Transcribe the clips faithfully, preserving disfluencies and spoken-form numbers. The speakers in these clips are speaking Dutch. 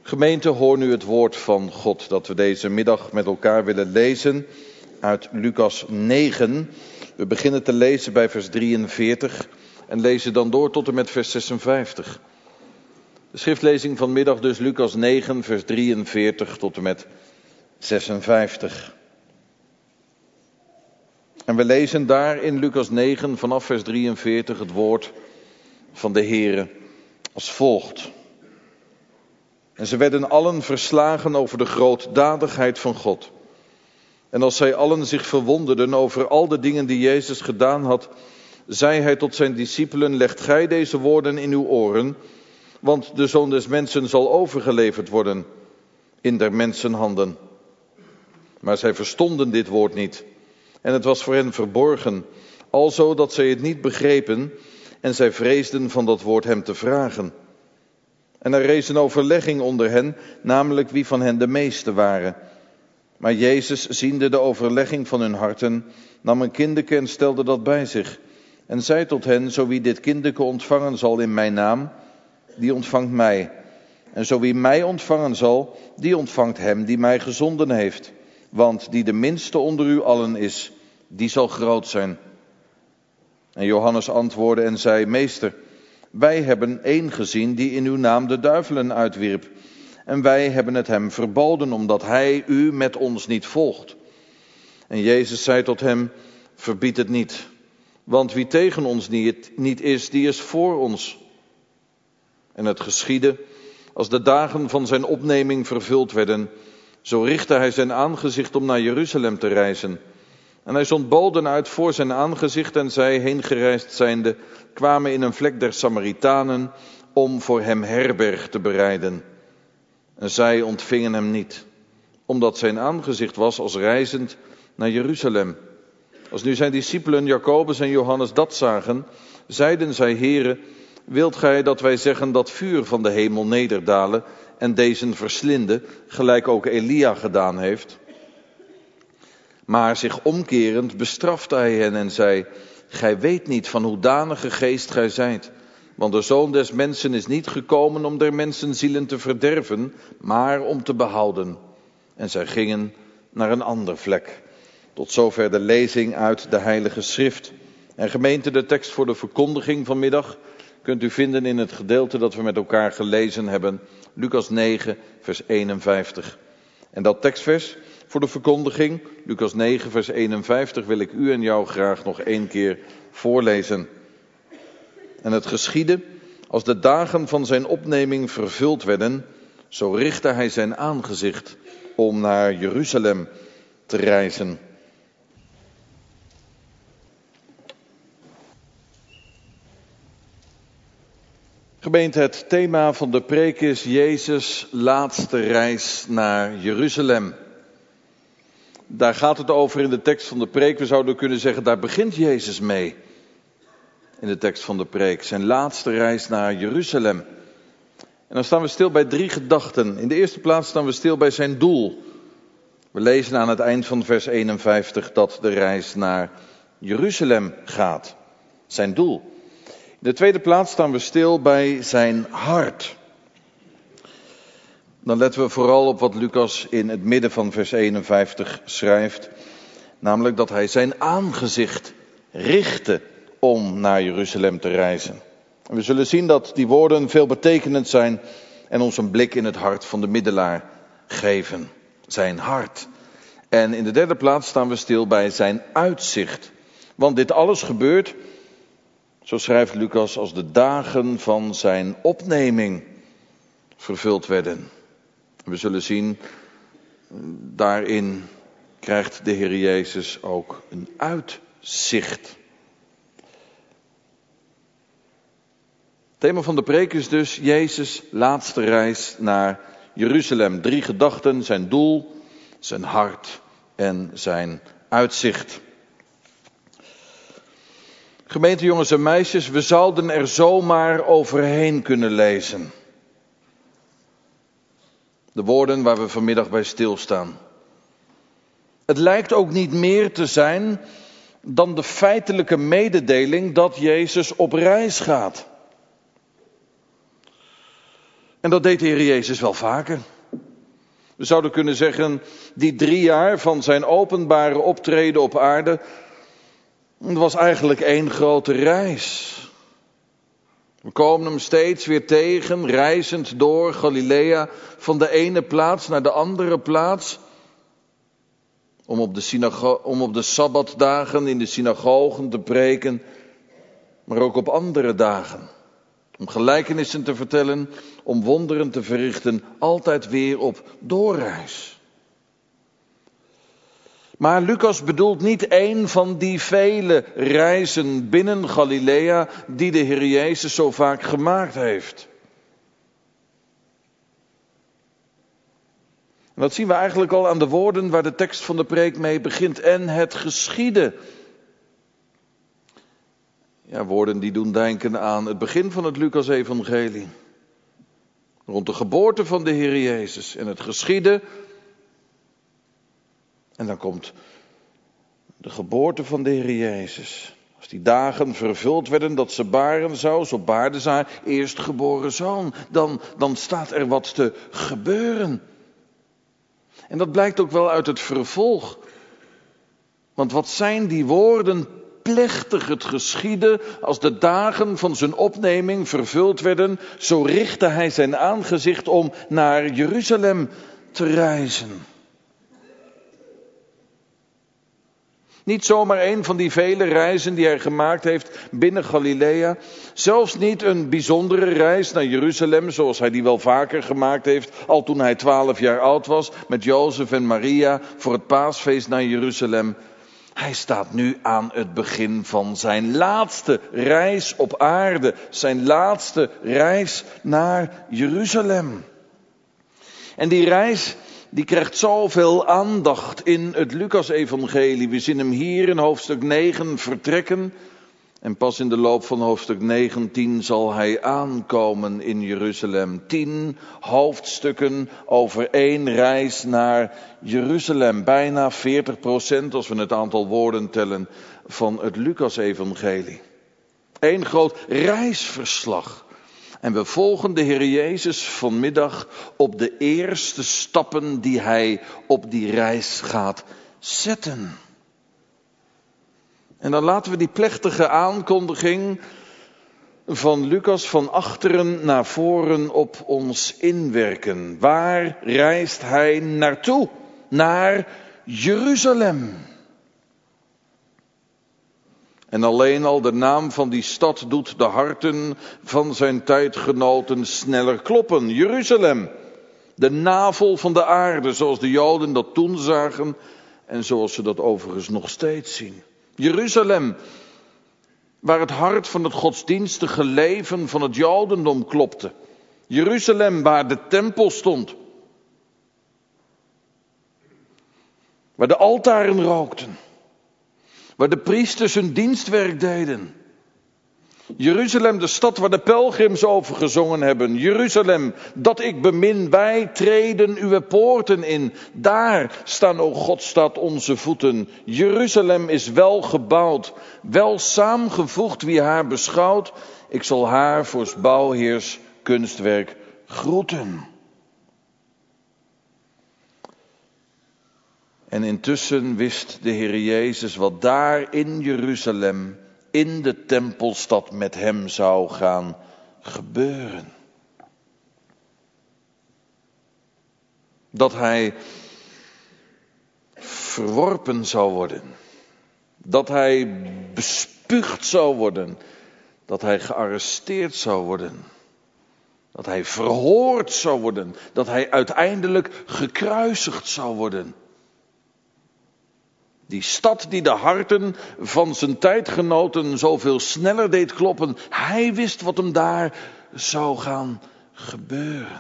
Gemeente, hoor nu het woord van God dat we deze middag met elkaar willen lezen uit Lucas negen. We beginnen te lezen bij vers drieënveertig en lezen dan door tot en met vers zesenvijftig. De schriftlezing van middag dus Lucas negen, vers drieënveertig tot en met zesenvijftig. En we lezen daar in Lucas negen vanaf vers drieënveertig het woord van de Heere als volgt. En ze werden allen verslagen over de grootdadigheid van God. En als zij allen zich verwonderden over al de dingen die Jezus gedaan had, zei hij tot zijn discipelen: legt gij deze woorden in uw oren, want de Zoon des Mensen zal overgeleverd worden in der mensen handen. Maar zij verstonden dit woord niet. En het was voor hen verborgen, alzo dat zij het niet begrepen, en zij vreesden van dat woord hem te vragen. En er rees een overlegging onder hen, namelijk wie van hen de meeste waren. Maar Jezus, ziende de overlegging van hun harten, nam een kindeke en stelde dat bij zich. En zei tot hen: zo wie dit kindeke ontvangen zal in mijn naam, die ontvangt mij. En zo wie mij ontvangen zal, die ontvangt hem die mij gezonden heeft. Want die de minste onder u allen is, die zal groot zijn. En Johannes antwoordde en zei: meester, wij hebben één gezien die in uw naam de duivelen uitwierp. En wij hebben het hem verboden, omdat hij u met ons niet volgt. En Jezus zei tot hem: verbied het niet. Want wie tegen ons niet, niet is, die is voor ons. En het geschiedde, als de dagen van zijn opneming vervuld werden, zo richtte hij zijn aangezicht om naar Jeruzalem te reizen. En hij zond boden uit voor zijn aangezicht en zij, heengereisd zijnde, kwamen in een vlek der Samaritanen om voor hem herberg te bereiden. En zij ontvingen hem niet, omdat zijn aangezicht was als reizend naar Jeruzalem. Als nu zijn discipelen Jacobus en Johannes dat zagen, zeiden zij: Heere, wilt gij dat wij zeggen dat vuur van de hemel nederdalen en dezen verslinden, gelijk ook Elia gedaan heeft? Maar zich omkerend bestrafte hij hen en zei: gij weet niet van hoedanige geest gij zijt. Want de Zoon des Mensen is niet gekomen om der mensen zielen te verderven, maar om te behouden. En zij gingen naar een ander vlek. Tot zover de lezing uit de Heilige Schrift. En gemeente, de tekst voor de verkondiging vanmiddag kunt u vinden in het gedeelte dat we met elkaar gelezen hebben. Lucas negen, vers eenenvijftig. En dat tekstvers voor de verkondiging, Lucas negen, vers eenenvijftig, wil ik u en jou graag nog één keer voorlezen. En het geschiedde, als de dagen van zijn opneming vervuld werden, zo richtte hij zijn aangezicht om naar Jeruzalem te reizen. Gemeente, het thema van de preek is Jezus' laatste reis naar Jeruzalem. Daar gaat het over in de tekst van de preek. We zouden kunnen zeggen, daar begint Jezus mee. In de tekst van de preek, zijn laatste reis naar Jeruzalem. En dan staan we stil bij drie gedachten. In de eerste plaats staan we stil bij zijn doel. We lezen aan het eind van vers eenenvijftig dat de reis naar Jeruzalem gaat. Zijn doel. In de tweede plaats staan we stil bij zijn hart. Dan letten we vooral op wat Lucas in het midden van vers eenenvijftig schrijft. Namelijk dat hij zijn aangezicht richtte om naar Jeruzalem te reizen. En we zullen zien dat die woorden veelbetekenend zijn en ons een blik in het hart van de middelaar geven. Zijn hart. En in de derde plaats staan we stil bij zijn uitzicht. Want dit alles gebeurt, zo schrijft Lucas, als de dagen van zijn opneming vervuld werden. We zullen zien, daarin krijgt de Heer Jezus ook een uitzicht. Het thema van de preek is dus Jezus' laatste reis naar Jeruzalem. Drie gedachten, zijn doel, zijn hart en zijn uitzicht. Gemeente jongens en meisjes, we zouden er zomaar overheen kunnen lezen. De woorden waar we vanmiddag bij stilstaan. Het lijkt ook niet meer te zijn dan de feitelijke mededeling dat Jezus op reis gaat. En dat deed de Heer Jezus wel vaker. We zouden kunnen zeggen, die drie jaar van zijn openbare optreden op aarde, het was eigenlijk één grote reis. We komen hem steeds weer tegen, reizend door Galilea, van de ene plaats naar de andere plaats. Om op de, synago- om op de sabbatdagen in de synagogen te preken, maar ook op andere dagen. Om gelijkenissen te vertellen, om wonderen te verrichten, altijd weer op doorreis. Maar Lucas bedoelt niet één van die vele reizen binnen Galilea die de Heer Jezus zo vaak gemaakt heeft. En dat zien we eigenlijk al aan de woorden waar de tekst van de preek mee begint. En het geschiedde. Ja, woorden die doen denken aan het begin van het Lucas-evangelie. Rond de geboorte van de Heer Jezus. En het geschiedde. En dan komt de geboorte van de Heer Jezus. Als die dagen vervuld werden dat ze baren zou, zo baarde ze haar eerstgeboren zoon. Dan, dan staat er wat te gebeuren. En dat blijkt ook wel uit het vervolg. Want wat zijn die woorden plechtig het geschiedde, als de dagen van zijn opneming vervuld werden, zo richtte hij zijn aangezicht om naar Jeruzalem te reizen. Niet zomaar een van die vele reizen die hij gemaakt heeft binnen Galilea. Zelfs niet een bijzondere reis naar Jeruzalem, zoals hij die wel vaker gemaakt heeft, al toen hij twaalf jaar oud was, met Jozef en Maria voor het paasfeest naar Jeruzalem. Hij staat nu aan het begin van zijn laatste reis op aarde, zijn laatste reis naar Jeruzalem. En die reis, die krijgt zoveel aandacht in het Lucas-evangelie. We zien hem hier in hoofdstuk negen vertrekken. En pas in de loop van hoofdstuk negentien zal hij aankomen in Jeruzalem. Tien hoofdstukken over één reis naar Jeruzalem. Bijna veertig procent, als we het aantal woorden tellen, van het Lucas-evangelie. Eén groot reisverslag. En we volgen de Heer Jezus vanmiddag op de eerste stappen die hij op die reis gaat zetten. En dan laten we die plechtige aankondiging van Lucas van achteren naar voren op ons inwerken. Waar reist hij naartoe? Naar Jeruzalem. En alleen al de naam van die stad doet de harten van zijn tijdgenoten sneller kloppen. Jeruzalem, de navel van de aarde, zoals de Joden dat toen zagen en zoals ze dat overigens nog steeds zien. Jeruzalem, waar het hart van het godsdienstige leven van het Jodendom klopte. Jeruzalem, waar de tempel stond. Waar de altaren rookten. Waar de priesters hun dienstwerk deden. Jeruzalem, de stad waar de pelgrims over gezongen hebben. Jeruzalem, dat ik bemin, wij treden uw poorten in. Daar staan, o God, staat onze voeten. Jeruzalem is wel gebouwd, wel saamgevoegd wie haar beschouwt. Ik zal haar voor bouwheers kunstwerk groeten. En intussen wist de Heer Jezus wat daar in Jeruzalem, in de tempelstad met hem zou gaan gebeuren. Dat hij verworpen zou worden. Dat hij bespuugd zou worden. Dat hij gearresteerd zou worden. Dat hij verhoord zou worden. Dat hij uiteindelijk gekruisigd zou worden. Die stad die de harten van zijn tijdgenoten zoveel sneller deed kloppen. Hij wist wat hem daar zou gaan gebeuren.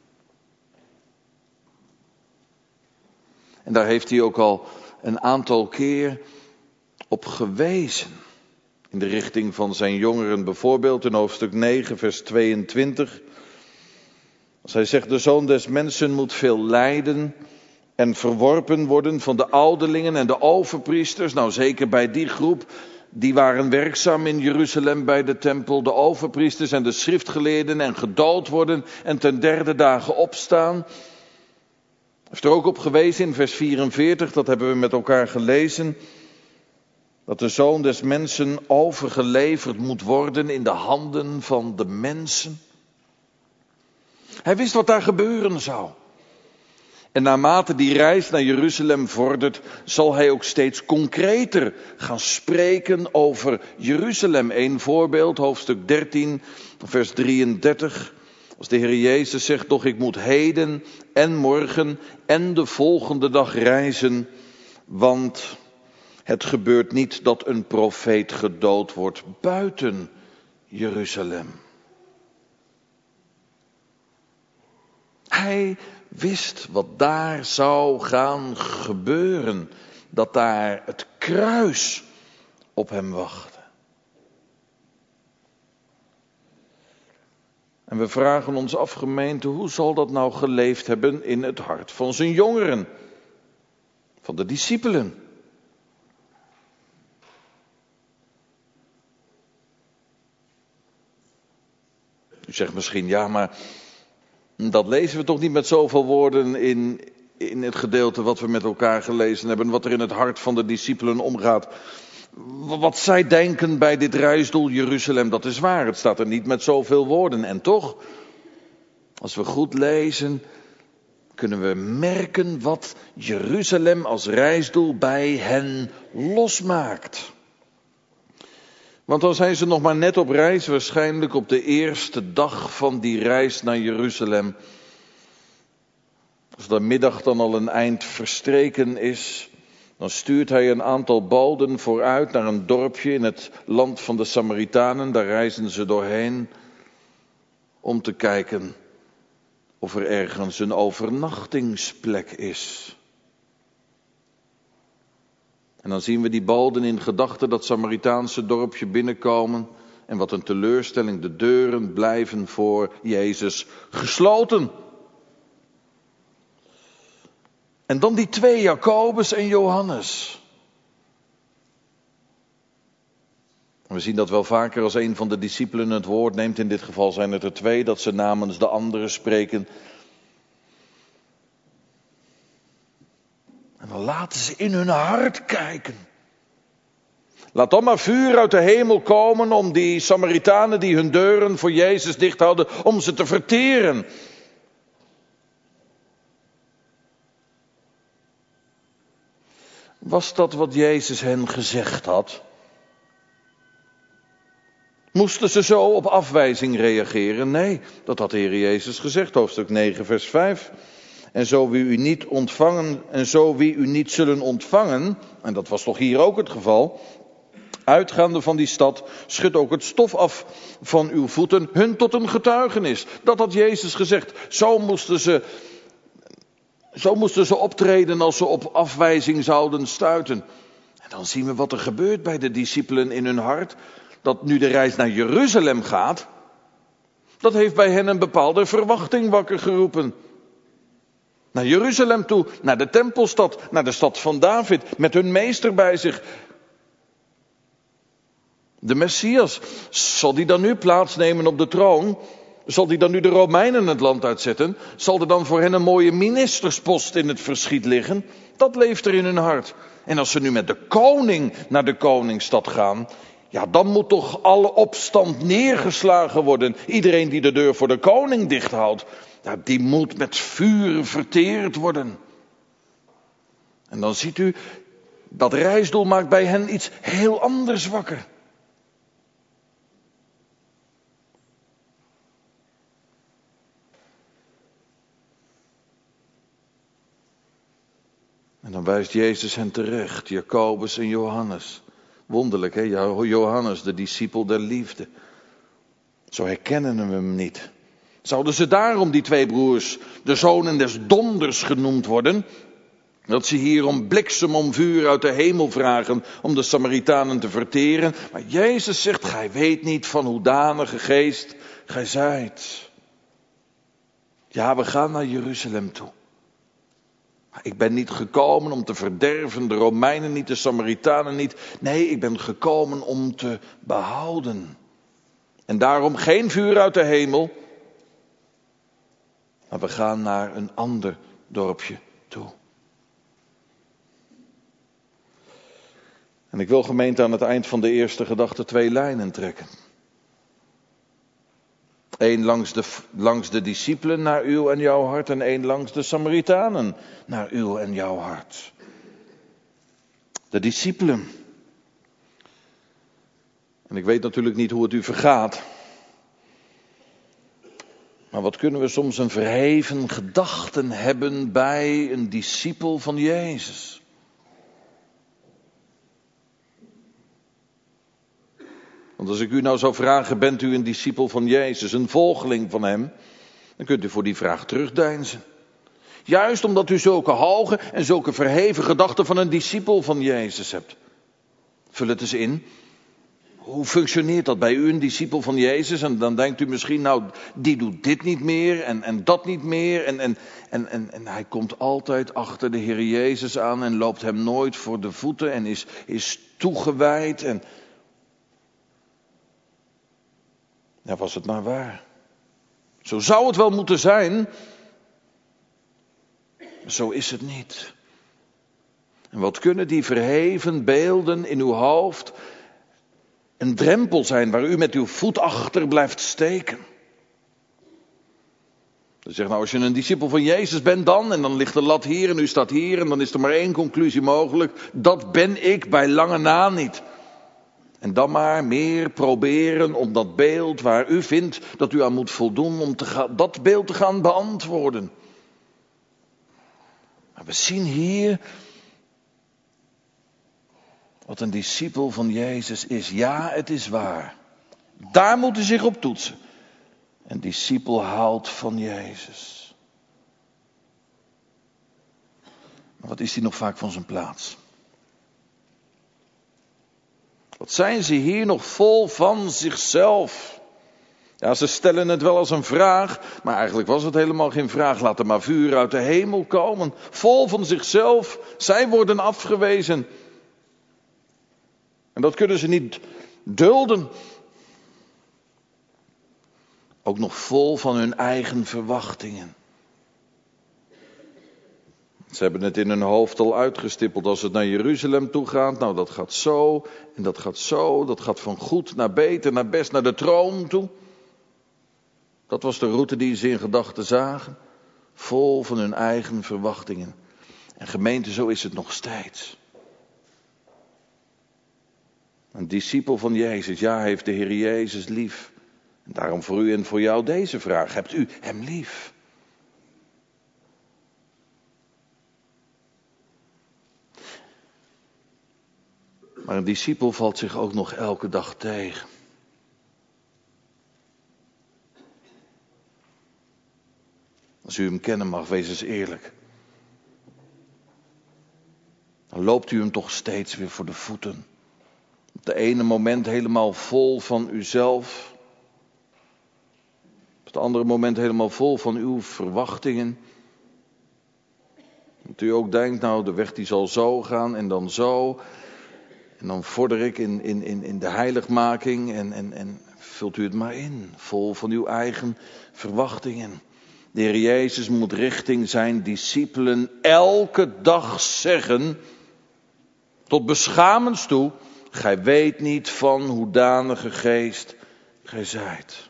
En daar heeft hij ook al een aantal keer op gewezen. In de richting van zijn jongeren, bijvoorbeeld in hoofdstuk negen, vers tweeëntwintig. Als hij zegt, de Zoon des Mensen moet veel lijden en verworpen worden van de ouderlingen en de overpriesters. Nou, zeker bij die groep die waren werkzaam in Jeruzalem bij de tempel, de overpriesters en de schriftgeleerden, en gedood worden en ten derde dagen opstaan. Hij heeft er ook op gewezen in vers vierenveertig, dat hebben we met elkaar gelezen, dat de Zoon des Mensen overgeleverd moet worden in de handen van de mensen. Hij wist wat daar gebeuren zou. En naarmate die reis naar Jeruzalem vordert, zal hij ook steeds concreter gaan spreken over Jeruzalem. Eén voorbeeld, hoofdstuk dertien, vers drieëndertig. Als de Heer Jezus zegt, doch ik moet heden en morgen en de volgende dag reizen, want het gebeurt niet dat een profeet gedood wordt buiten Jeruzalem. Hij wist wat daar zou gaan gebeuren, dat daar het kruis op hem wachtte. En we vragen ons af, gemeente, hoe zal dat nou geleefd hebben in het hart van zijn jongeren, van de discipelen? U zegt misschien, ja, maar dat lezen we toch niet met zoveel woorden in, in het gedeelte wat we met elkaar gelezen hebben, wat er in het hart van de discipelen omgaat. Wat zij denken bij dit reisdoel Jeruzalem, dat is waar. Het staat er niet met zoveel woorden. En toch, als we goed lezen, kunnen we merken wat Jeruzalem als reisdoel bij hen losmaakt. Want dan zijn ze nog maar net op reis, waarschijnlijk op de eerste dag van die reis naar Jeruzalem. Als de middag dan al een eind verstreken is, dan stuurt hij een aantal balden vooruit naar een dorpje in het land van de Samaritanen. Daar reizen ze doorheen om te kijken of er ergens een overnachtingsplek is. En dan zien we die balden in gedachten dat Samaritaanse dorpje binnenkomen. En wat een teleurstelling, de deuren blijven voor Jezus gesloten. En dan die twee, Jacobus en Johannes. We zien dat wel vaker als een van de discipelen het woord neemt. In dit geval zijn het er twee, dat ze namens de anderen spreken. En dan laten ze in hun hart kijken. Laat dan maar vuur uit de hemel komen om die Samaritanen die hun deuren voor Jezus dicht houden, om ze te verteren. Was dat wat Jezus hen gezegd had? Moesten ze zo op afwijzing reageren? Nee, dat had de Heer Jezus gezegd, hoofdstuk negen, vers vijf. En zo wie u niet ontvangen, en zo wie u niet zullen ontvangen, en dat was toch hier ook het geval, uitgaande van die stad, schud ook het stof af van uw voeten, hun tot een getuigenis. Dat had Jezus gezegd. Zo moesten ze, zo moesten ze optreden als ze op afwijzing zouden stuiten. En dan zien we wat er gebeurt bij de discipelen in hun hart. Dat nu de reis naar Jeruzalem gaat, dat heeft bij hen een bepaalde verwachting wakker geroepen. Naar Jeruzalem toe, naar de tempelstad, naar de stad van David, met hun meester bij zich. De Messias, zal die dan nu plaatsnemen op de troon? Zal die dan nu de Romeinen het land uitzetten? Zal er dan voor hen een mooie ministerspost in het verschiet liggen? Dat leeft er in hun hart. En als ze nu met de koning naar de koningsstad gaan, ja, dan moet toch alle opstand neergeslagen worden. Iedereen die de deur voor de koning dicht houdt, ja, die moet met vuur verteerd worden. En dan ziet u, dat reisdoel maakt bij hen iets heel anders wakker. En dan wijst Jezus hen terecht, Jacobus en Johannes. Wonderlijk, hè? Johannes, de discipel der liefde. Zo herkennen we hem niet. Zouden ze daarom, die twee broers, de zonen des donders genoemd worden? Dat ze hier om bliksem, om vuur uit de hemel vragen om de Samaritanen te verteren. Maar Jezus zegt, gij weet niet van hoedanige geest gij zijt. Ja, we gaan naar Jeruzalem toe. Ik ben niet gekomen om te verderven, de Romeinen niet, de Samaritanen niet. Nee, ik ben gekomen om te behouden. En daarom geen vuur uit de hemel. Maar we gaan naar een ander dorpje toe. En ik wil, gemeente, aan het eind van de eerste gedachte twee lijnen trekken. Eén langs de, langs de discipelen naar uw en jouw hart en één langs de Samaritanen naar uw en jouw hart. De discipelen. En ik weet natuurlijk niet hoe het u vergaat. Maar wat kunnen we soms een verheven gedachten hebben bij een discipel van Jezus. Want als ik u nou zou vragen, bent u een discipel van Jezus, een volgeling van hem? Dan kunt u voor die vraag terugdeinzen. Juist omdat u zulke hoge en zulke verheven gedachten van een discipel van Jezus hebt. Vul het eens in. Hoe functioneert dat bij u, een discipel van Jezus? En dan denkt u misschien, nou, die doet dit niet meer en, en dat niet meer. En, en, en, en, en hij komt altijd achter de Heer Jezus aan en loopt hem nooit voor de voeten en is, is toegewijd. En ja, was het maar waar. Zo zou het wel moeten zijn. Zo is het niet. En wat kunnen die verheven beelden in uw hoofd een drempel zijn waar u met uw voet achter blijft steken? Dan zegt nou, als je een discipel van Jezus bent dan, en dan ligt de lat hier en u staat hier, en dan is er maar één conclusie mogelijk. Dat ben ik bij lange na niet. En dan maar meer proberen om dat beeld waar u vindt dat u aan moet voldoen, om te gaan, dat beeld te gaan beantwoorden. Maar we zien hier wat een discipel van Jezus is. Ja, het is waar. Daar moet u zich op toetsen. Een discipel houdt van Jezus. Maar wat is hij nog vaak van zijn plaats? Wat zijn ze hier nog vol van zichzelf? Ja, ze stellen het wel als een vraag, maar eigenlijk was het helemaal geen vraag. Laat er maar vuur uit de hemel komen. Vol van zichzelf, zij worden afgewezen. En dat kunnen ze niet dulden. Ook nog vol van hun eigen verwachtingen. Ze hebben het in hun hoofd al uitgestippeld. Als het naar Jeruzalem toe gaat, nou dat gaat zo en dat gaat zo. Dat gaat van goed naar beter, naar best, naar de troon toe. Dat was de route die ze in gedachten zagen. Vol van hun eigen verwachtingen. En gemeente, zo is het nog steeds. Een discipel van Jezus, ja, heeft de Heer Jezus lief. En daarom voor u en voor jou deze vraag. Hebt u hem lief? Maar een discipel valt zich ook nog elke dag tegen. Als u hem kennen mag, wees eens eerlijk. Dan loopt u hem toch steeds weer voor de voeten. Op de ene moment helemaal vol van uzelf. Op het andere moment helemaal vol van uw verwachtingen. Dat u ook denkt, nou de weg die zal zo gaan en dan zo. En dan vorder ik in, in, in, in de heiligmaking en, en, en vult u het maar in. Vol van uw eigen verwachtingen. De Heer Jezus moet richting zijn discipelen elke dag zeggen, tot beschamens toe, gij weet niet van hoedanige geest gij zijt.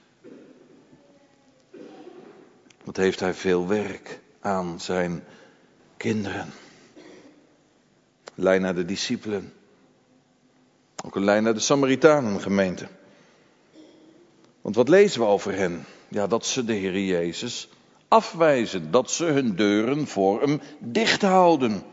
Wat heeft hij veel werk aan zijn kinderen. Lijn naar de discipelen. Ook een lijn naar de Samaritanen, gemeente. Want wat lezen we over hen? Ja, dat ze de Heer Jezus afwijzen. Dat ze hun deuren voor hem dicht houden.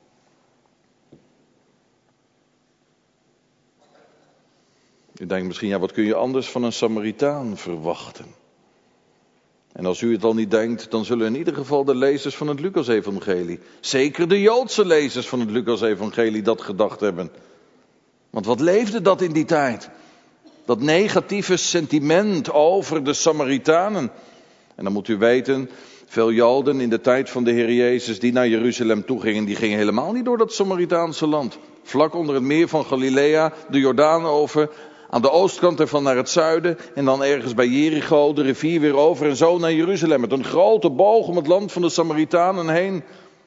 U denkt misschien, ja, wat kun je anders van een Samaritaan verwachten? En als u het al niet denkt, dan zullen in ieder geval de lezers van het Lucas-evangelie, zeker de Joodse lezers van het Lucas-evangelie, dat gedacht hebben. Want wat leefde dat in die tijd? Dat negatieve sentiment over de Samaritanen. En dan moet u weten, veel Joden in de tijd van de Heer Jezus die naar Jeruzalem toe gingen, die gingen helemaal niet door dat Samaritaanse land. Vlak onder het meer van Galilea, de Jordaan over, aan de oostkant ervan naar het zuiden en dan ergens bij Jericho de rivier weer over en zo naar Jeruzalem. Met een grote boog om het land van de Samaritanen heen.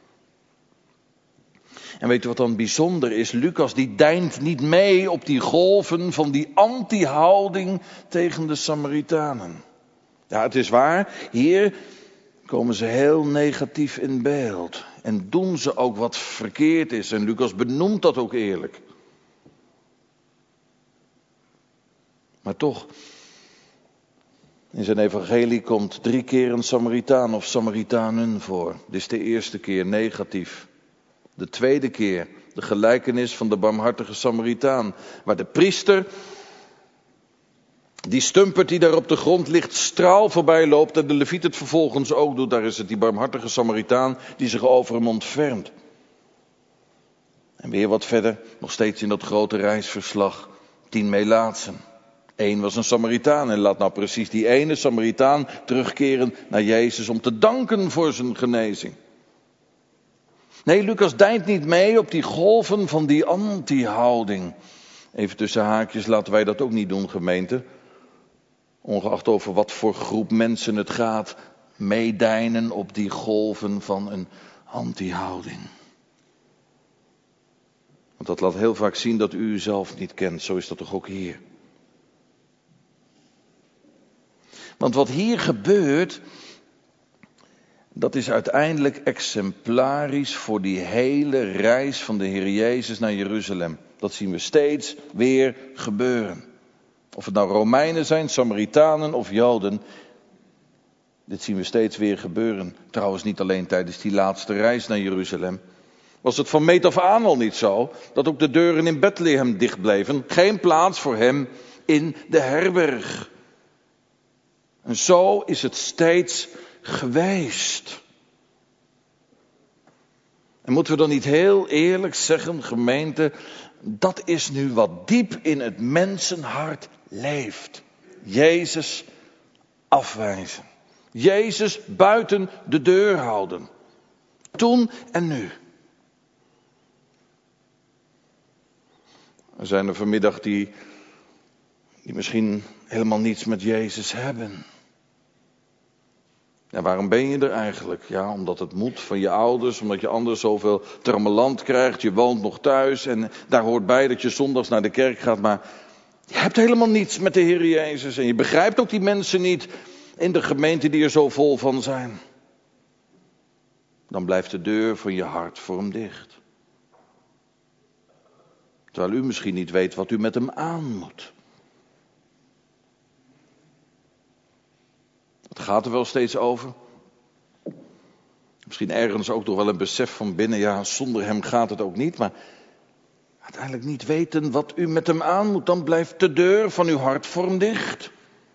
En weet u wat dan bijzonder is? Lucas die deint niet mee op die golven van die anti-houding tegen de Samaritanen. Ja, het is waar, hier komen ze heel negatief in beeld. En doen ze ook wat verkeerd is. En Lucas benoemt dat ook eerlijk. Maar toch, in zijn evangelie komt drie keer een Samaritaan of Samaritanen voor. Dit is de eerste keer negatief. De tweede keer de gelijkenis van de barmhartige Samaritaan. Waar de priester, die stumpert die daar op de grond ligt, straal voorbij loopt. En de leviet het vervolgens ook doet. Daar is het die barmhartige Samaritaan die zich over hem ontfermt. En weer wat verder, nog steeds in dat grote reisverslag. Tien Melaatsen. Eén was een Samaritaan en laat nou precies die ene Samaritaan terugkeren naar Jezus om te danken voor zijn genezing. Nee, Lucas deint niet mee op die golven van die anti-houding. Even tussen haakjes, laten wij dat ook niet doen, gemeente. Ongeacht over wat voor groep mensen het gaat, meedijnen op die golven van een anti-houding. Want dat laat heel vaak zien dat u uzelf niet kent, zo is dat toch ook hier. Want wat hier gebeurt, dat is uiteindelijk exemplarisch voor die hele reis van de Heer Jezus naar Jeruzalem. Dat zien we steeds weer gebeuren. Of het nou Romeinen zijn, Samaritanen of Joden. Dit zien we steeds weer gebeuren. Trouwens niet alleen tijdens die laatste reis naar Jeruzalem. Was het van meet af aan al niet zo dat ook de deuren in Bethlehem dicht bleven. Geen plaats voor hem in de herberg. En zo is het steeds geweest. En moeten we dan niet heel eerlijk zeggen, gemeente, dat is nu wat diep in het mensenhart leeft. Jezus afwijzen. Jezus buiten de deur houden. Toen en nu. Er zijn er vanmiddag die, die misschien helemaal niets met Jezus hebben. Ja, waarom ben je er eigenlijk? Ja, omdat het moet van je ouders, omdat je anders zoveel trammeland krijgt. Je woont nog thuis en daar hoort bij dat je zondags naar de kerk gaat. Maar je hebt helemaal niets met de Heer Jezus. En je begrijpt ook die mensen niet in de gemeente die er zo vol van zijn. Dan blijft de deur van je hart voor hem dicht. Terwijl u misschien niet weet wat u met hem aan moet. Het gaat er wel steeds over. Misschien ergens ook nog wel een besef van binnen. Ja, zonder hem gaat het ook niet. Maar uiteindelijk niet weten wat u met hem aan moet. Dan blijft de deur van uw hart voor hem dicht.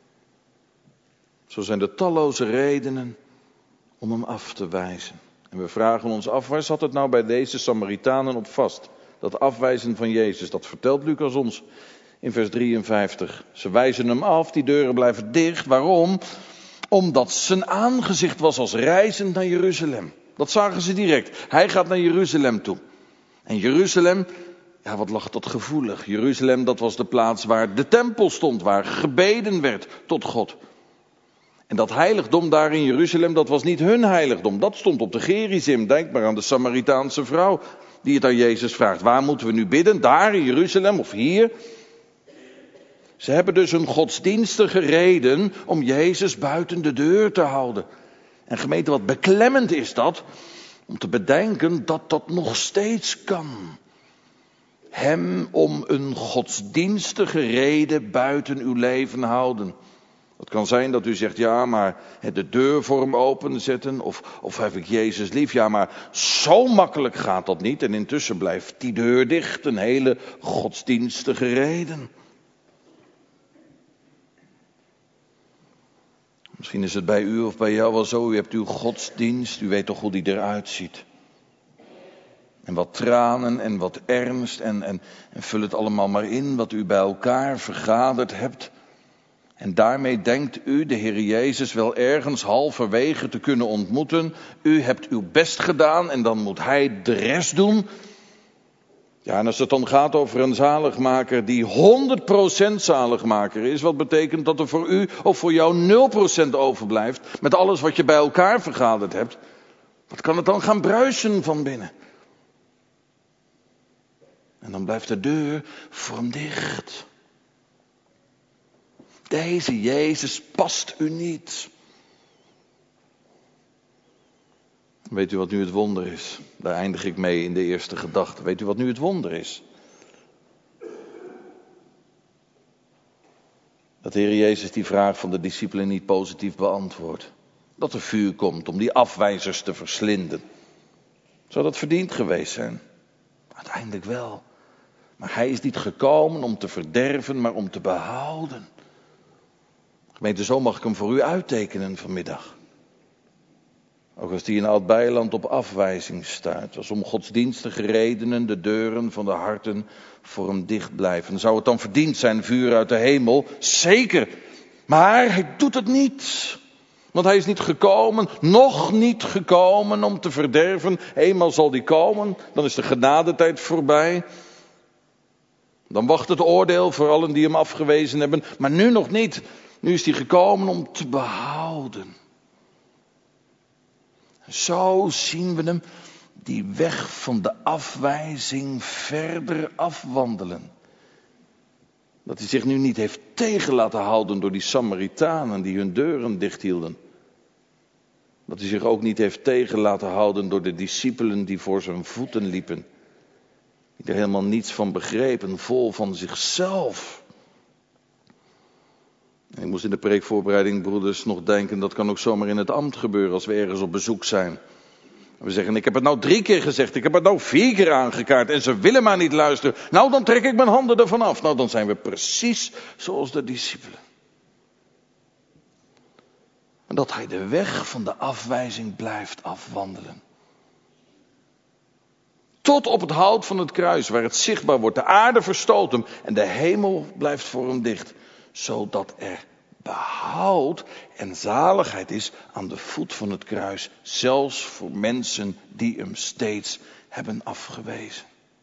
Zo zijn er talloze redenen om hem af te wijzen. En we vragen ons af, waar zat het nou bij deze Samaritanen op vast? Dat afwijzen van Jezus, dat vertelt Lucas ons in vers drieënvijftig. Ze wijzen hem af, die deuren blijven dicht. Waarom? Omdat zijn aangezicht was als reizend naar Jeruzalem. Dat zagen ze direct. Hij gaat naar Jeruzalem toe. En Jeruzalem, ja, wat lag dat gevoelig. Jeruzalem, dat was de plaats waar de tempel stond, waar gebeden werd tot God. En dat heiligdom daar in Jeruzalem, dat was niet hun heiligdom. Dat stond op de Gerizim. Denk maar aan de Samaritaanse vrouw die het aan Jezus vraagt. Waar moeten we nu bidden? Daar in Jeruzalem of hier? Ze hebben dus een godsdienstige reden om Jezus buiten de deur te houden. En gemeente, wat beklemmend is dat, om te bedenken dat dat nog steeds kan. Hem om een godsdienstige reden buiten uw leven houden. Het kan zijn dat u zegt, ja, maar de deur voor hem openzetten, of, of heb ik Jezus lief? Ja, maar zo makkelijk gaat dat niet. En intussen blijft die deur dicht, een hele godsdienstige reden. Misschien is het bij u of bij jou wel zo, u hebt uw godsdienst, u weet toch hoe die eruit ziet. En wat tranen en wat ernst en, en, en vul het allemaal maar in wat u bij elkaar vergaderd hebt. En daarmee denkt u de Heer Jezus wel ergens halverwege te kunnen ontmoeten. U hebt uw best gedaan en dan moet Hij de rest doen. Ja, en als het dan gaat over een zaligmaker die honderd procent zaligmaker is, wat betekent dat er voor u of voor jou nul procent overblijft, met alles wat je bij elkaar vergaderd hebt, wat kan het dan gaan bruisen van binnen? En dan blijft de deur voor hem dicht. Deze Jezus past u niet. Weet u wat nu het wonder is? Daar eindig ik mee in de eerste gedachte. Weet u wat nu het wonder is? Dat de Heer Jezus die vraag van de discipelen niet positief beantwoordt. Dat er vuur komt om die afwijzers te verslinden. Zou dat verdiend geweest zijn? Uiteindelijk wel. Maar Hij is niet gekomen om te verderven, maar om te behouden. Gemeente, zo mag ik hem voor u uittekenen vanmiddag. Ook als die in Oud-Beijerland op afwijzing stuit. Als om godsdienstige redenen de deuren van de harten voor hem dicht blijven. Zou het dan verdiend zijn, vuur uit de hemel? Zeker. Maar Hij doet het niet. Want Hij is niet gekomen, nog niet gekomen om te verderven. Eenmaal zal die komen, dan is de genadetijd voorbij. Dan wacht het oordeel voor allen die hem afgewezen hebben. Maar nu nog niet. Nu is hij gekomen om te behouden. Zo zien we hem die weg van de afwijzing verder afwandelen. Dat hij zich nu niet heeft tegen laten houden door die Samaritanen die hun deuren dichthielden. Dat hij zich ook niet heeft tegen laten houden door de discipelen die voor zijn voeten liepen. Die er helemaal niets van begrepen, vol van zichzelf. En ik moest in de preekvoorbereiding, broeders, nog denken, dat kan ook zomaar in het ambt gebeuren als we ergens op bezoek zijn. We zeggen, ik heb het nou drie keer gezegd, ik heb het nou vier keer aangekaart en ze willen maar niet luisteren. Nou, dan trek ik mijn handen ervan af. Nou, dan zijn we precies zoals de discipelen. En dat hij de weg van de afwijzing blijft afwandelen. Tot op het hout van het kruis, waar het zichtbaar wordt. De aarde verstoot hem en de hemel blijft voor hem dicht. Zodat er behoud en zaligheid is aan de voet van het kruis. Zelfs voor mensen die hem steeds hebben afgewezen.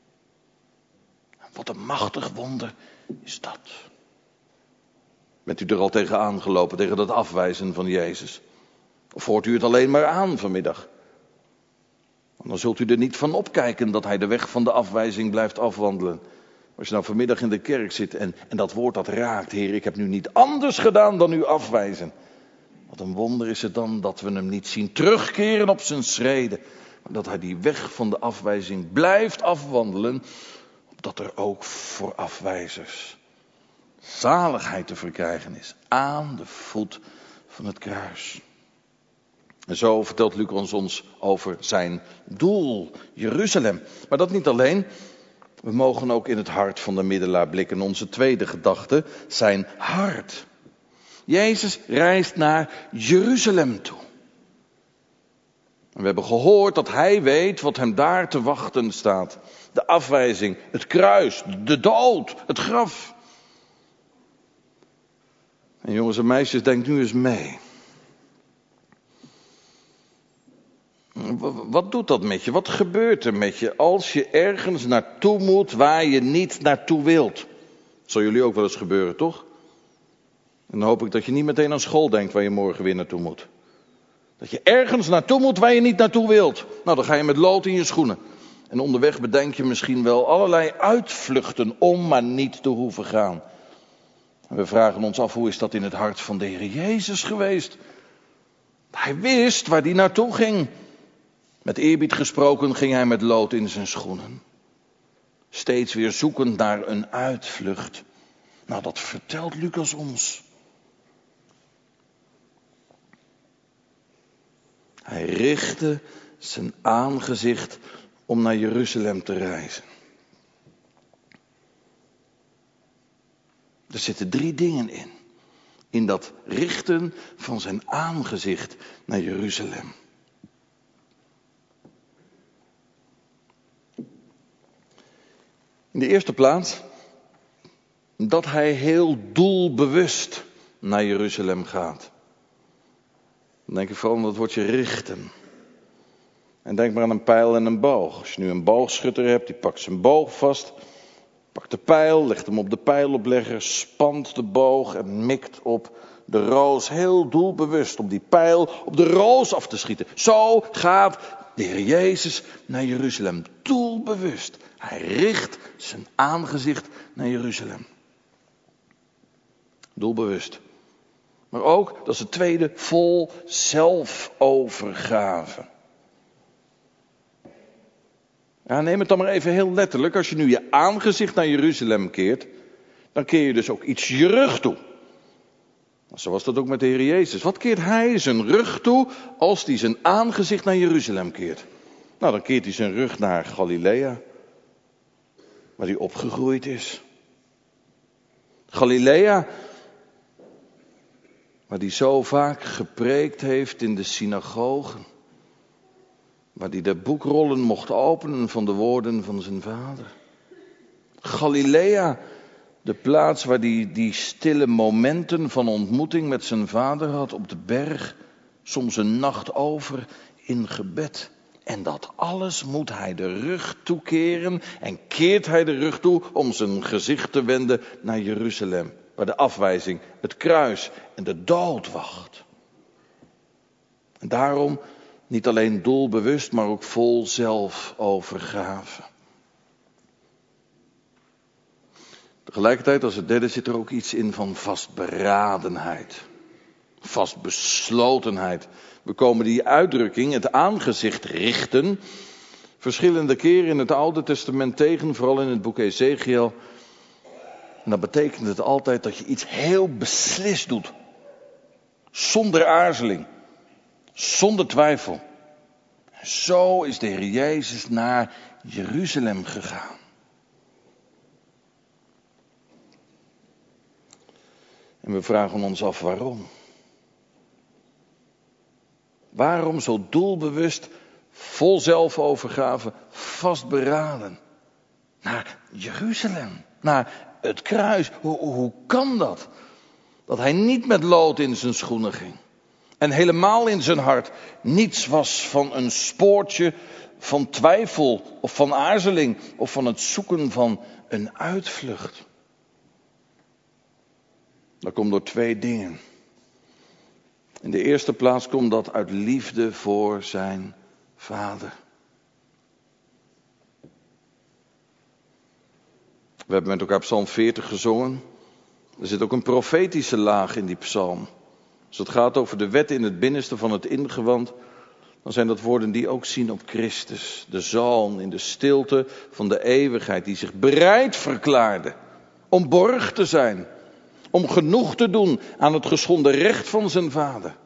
Wat een machtig wonder is dat. Bent u er al tegen aangelopen, tegen dat afwijzen van Jezus? Of hoort u het alleen maar aan vanmiddag? Dan zult u er niet van opkijken dat hij de weg van de afwijzing blijft afwandelen. Als je nou vanmiddag in de kerk zit en, en dat woord dat raakt, Heer, ik heb nu niet anders gedaan dan u afwijzen. Wat een wonder is het dan dat we hem niet zien terugkeren op zijn schreden. Maar dat hij die weg van de afwijzing blijft afwandelen. Opdat er ook voor afwijzers zaligheid te verkrijgen is aan de voet van het kruis. En zo vertelt Lucas ons over zijn doel, Jeruzalem. Maar dat niet alleen. We mogen ook in het hart van de middelaar blikken. Onze tweede gedachte, zijn hart. Jezus reist naar Jeruzalem toe. En we hebben gehoord dat hij weet wat hem daar te wachten staat. De afwijzing, het kruis, de dood, het graf. En jongens en meisjes, denk nu eens mee. Wat doet dat met je? Wat gebeurt er met je als je ergens naartoe moet waar je niet naartoe wilt? Dat zal jullie ook wel eens gebeuren, toch? En dan hoop ik dat je niet meteen aan school denkt waar je morgen weer naartoe moet. Dat je ergens naartoe moet waar je niet naartoe wilt. Nou, dan ga je met lood in je schoenen. En onderweg bedenk je misschien wel allerlei uitvluchten om maar niet te hoeven gaan. En we vragen ons af, hoe is dat in het hart van de Heer Jezus geweest? Hij wist waar hij naartoe ging. Met eerbied gesproken ging hij met lood in zijn schoenen. Steeds weer zoekend naar een uitvlucht. Nou, dat vertelt Lucas ons. Hij richtte zijn aangezicht om naar Jeruzalem te reizen. Er zitten drie dingen in. In dat richten van zijn aangezicht naar Jeruzalem. In de eerste plaats dat hij heel doelbewust naar Jeruzalem gaat. Dan denk ik vooral aan dat woordje richten. En denk maar aan een pijl en een boog. Als je nu een boogschutter hebt, die pakt zijn boog vast. Pakt de pijl, legt hem op de pijloplegger, spant de boog en mikt op de roos. Heel doelbewust om die pijl op de roos af te schieten. Zo gaat de Heer Jezus naar Jeruzalem. Doelbewust. Hij richt zijn aangezicht naar Jeruzalem. Doelbewust. Maar ook, dat is het tweede, vol zelfovergave. Ja, neem het dan maar even heel letterlijk. Als je nu je aangezicht naar Jeruzalem keert, dan keer je dus ook iets je rug toe. Zo was dat ook met de Heer Jezus. Wat keert hij zijn rug toe als hij zijn aangezicht naar Jeruzalem keert? Nou, dan keert hij zijn rug naar Galilea, waar hij opgegroeid is. Galilea, waar hij zo vaak gepreekt heeft in de synagogen. Waar hij de boekrollen mocht openen van de woorden van zijn vader. Galilea, de plaats waar hij die stille momenten van ontmoeting met zijn vader had op de berg. Soms een nacht over in gebed. En dat alles moet hij de rug toekeren. En keert hij de rug toe om zijn gezicht te wenden naar Jeruzalem. Waar de afwijzing, het kruis en de dood wacht. En daarom niet alleen doelbewust, maar ook vol zelfovergave. Tegelijkertijd, als het derde, zit er ook iets in van vastberadenheid. Vastbeslotenheid. We komen die uitdrukking, het aangezicht richten, verschillende keren in het Oude Testament tegen, vooral in het boek Ezekiel. En dat betekent het altijd dat je iets heel beslist doet. Zonder aarzeling. Zonder twijfel. En zo is de Heer Jezus naar Jeruzalem gegaan. En we vragen ons af waarom. Waarom zo doelbewust, vol zelfovergave, vastberaden? Naar Jeruzalem, naar het kruis. Hoe, hoe kan dat? Dat hij niet met lood in zijn schoenen ging. En helemaal in zijn hart niets was van een spoortje van twijfel of van aarzeling of van het zoeken van een uitvlucht. Dat komt door twee dingen. In de eerste plaats komt dat uit liefde voor zijn vader. We hebben met elkaar Psalm veertig gezongen. Er zit ook een profetische laag in die psalm. Als het gaat over de wet in het binnenste van het ingewand, dan zijn dat woorden die ook zien op Christus. De Zoon in de stilte van de eeuwigheid, die zich bereid verklaarde om borg te zijn. Om genoeg te doen aan het geschonden recht van zijn vader.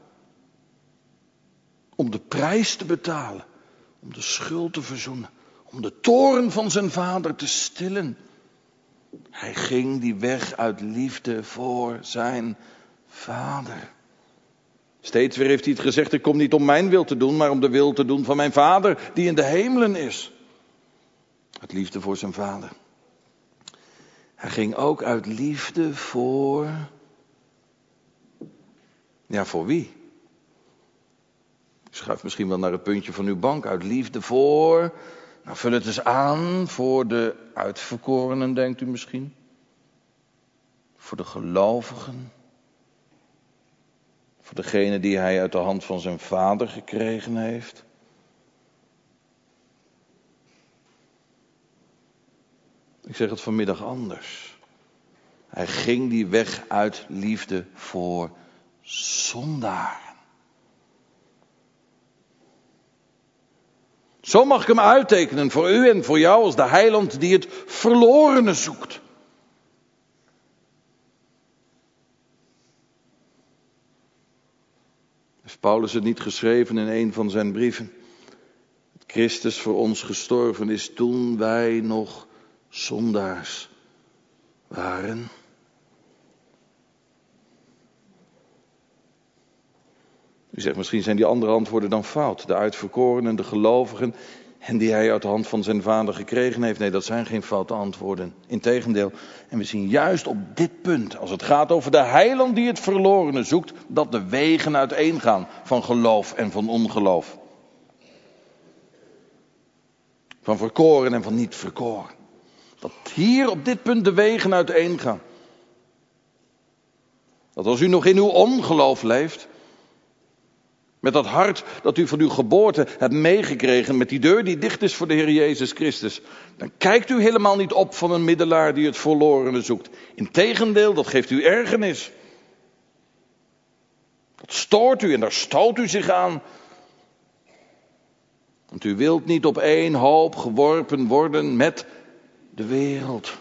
Om de prijs te betalen. Om de schuld te verzoenen. Om de toorn van zijn vader te stillen. Hij ging die weg uit liefde voor zijn vader. Steeds weer heeft hij het gezegd, ik kom niet om mijn wil te doen, maar om de wil te doen van mijn vader die in de hemelen is. Uit liefde voor zijn vader. Hij ging ook uit liefde voor... Ja, voor wie? Schuif misschien wel naar het puntje van uw bank. Uit liefde voor... Nou, vul het eens aan voor de uitverkorenen, denkt u misschien. Voor de gelovigen. Voor degene die hij uit de hand van zijn vader gekregen heeft. Ik zeg het vanmiddag anders. Hij ging die weg uit liefde voor zondaren. Zo mag ik hem uittekenen voor u en voor jou als de heiland die het verlorene zoekt. Heeft Paulus het niet geschreven in een van zijn brieven? Dat Christus voor ons gestorven is toen wij nog zondaars waren. U zegt misschien zijn die andere antwoorden dan fout. De uitverkorenen, de gelovigen. en die hij uit de hand van zijn vader gekregen heeft. Nee, dat zijn geen foute antwoorden. Integendeel. En we zien juist op dit punt, als het gaat over de heiland die het verlorene zoekt, dat de wegen uiteengaan van geloof en van ongeloof. Van verkoren en van niet verkoren. Dat hier op dit punt de wegen uiteengaan. Dat als u nog in uw ongeloof leeft, met dat hart dat u van uw geboorte hebt meegekregen, met die deur die dicht is voor de Heer Jezus Christus, dan kijkt u helemaal niet op van een middelaar die het verlorene zoekt. Integendeel, dat geeft u ergernis. Dat stoort u en daar stoot u zich aan. Want u wilt niet op één hoop geworpen worden met de wereld.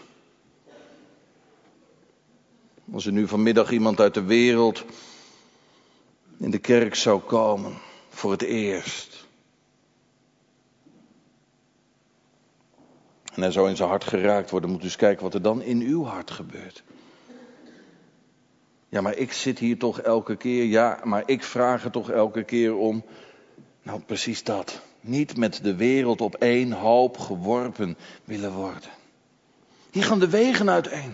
Als er nu vanmiddag iemand uit de wereld in de kerk zou komen, voor het eerst. En hij zou in zijn hart geraakt worden, moet u eens kijken wat er dan in uw hart gebeurt. Ja, maar ik zit hier toch elke keer, ja, maar ik vraag er toch elke keer om. Nou, precies dat. Niet met de wereld op één hoop geworpen willen worden. Hier gaan de wegen uiteen.